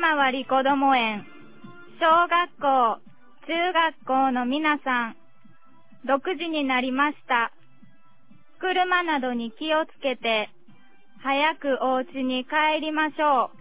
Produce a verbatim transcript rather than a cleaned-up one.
回りこども園、小学校、中学校の皆さん、ろくじになりました。車などに気をつけて、早くお家に帰りましょう。